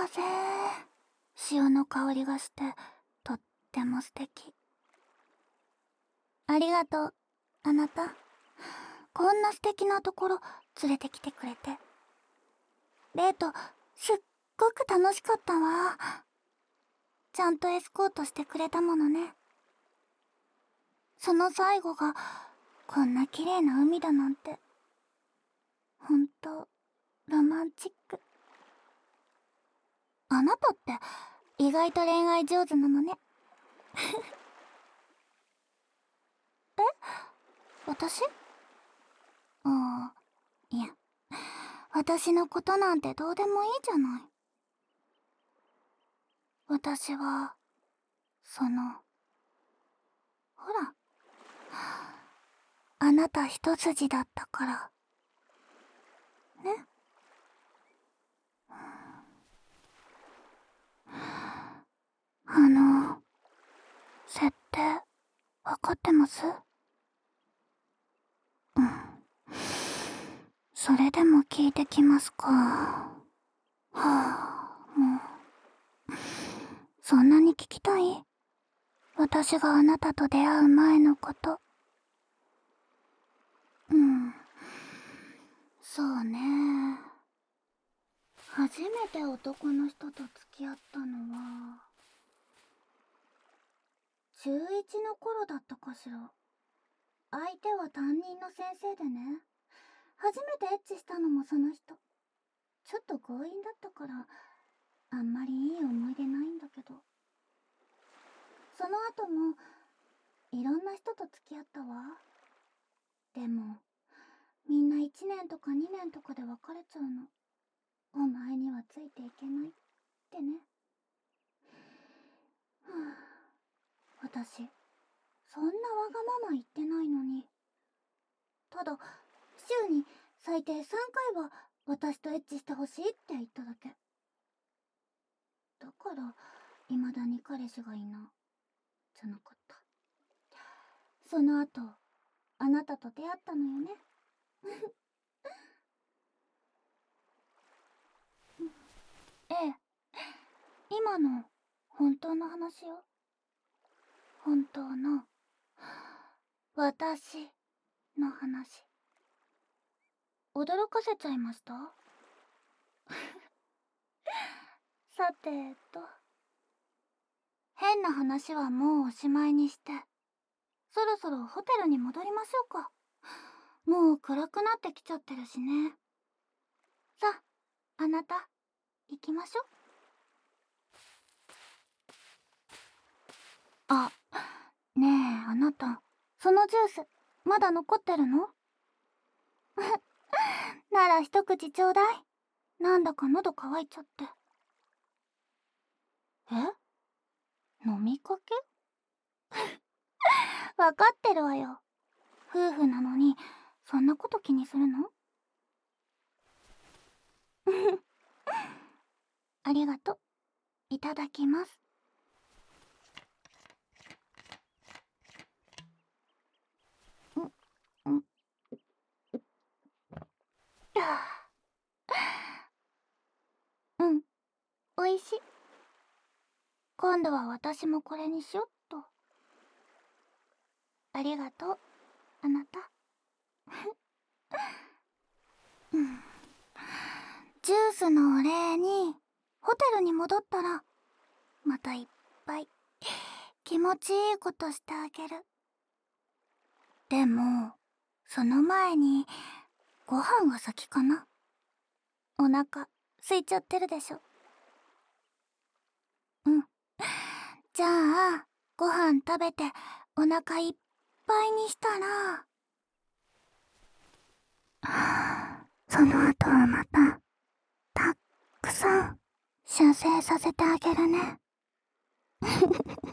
風。潮の香りがしてとっても素敵。ありがとう、あなた。こんな素敵なところ連れてきてくれて。デートすっごく楽しかったわ。ちゃんとエスコートしてくれたものね。その最後がこんな綺麗な海だなんて、ほんとロマンチック。あなたって意外と恋愛上手なのね。え、私？ああ、いや、私のことなんてどうでもいいじゃない。私はほら、あなた一筋だったからね。設定わかってます？うん。それでも聞いてきますか。はあ、もう。そんなに聞きたい？私があなたと出会う前のこと。うん。そうね。初めて男の人と付き合ったのは、中1の頃だったかしら。相手は担任の先生でね。初めてエッチしたのもその人。ちょっと強引だったから、あんまりいい思い出ないんだけど。その後も、いろんな人と付き合ったわ。でも、みんな1年とか2年とかで別れちゃうの。お前にはついていけないってね。はあ、私、そんなわがまま言ってないのに。ただ、週に最低3回は私とエッチしてほしいって言っただけ。だから、未だに彼氏がいな、じゃなかった。その後、あなたと出会ったのよね。ええ、今の本当の話よ。本当の私の話。驚かせちゃいました？さて変な話はもうおしまいにして、そろそろホテルに戻りましょうか。もう暗くなってきちゃってるしね。さあ、あなた、行きましょ。あ、ねえ、あなた、そのジュース、まだ残ってるの？なら一口ちょうだい。なんだか喉乾いちゃって。え？飲みかけ？わかってるわよ。夫婦なのに、そんなこと気にするの？ありがと。いただきます。んんうん、おいしい。今度は私もこれにしよっと。ありがとう、あなた。うん、ジュースのお礼に、ホテルに戻ったら、またいっぱい気持ちいいことしてあげる。でも、その前に、ご飯が先かな。お腹空いちゃってるでしょ。うん。じゃあ、ご飯食べてお腹いっぱいにしたら、その後はまた、たっくさん、射精させてあげるね。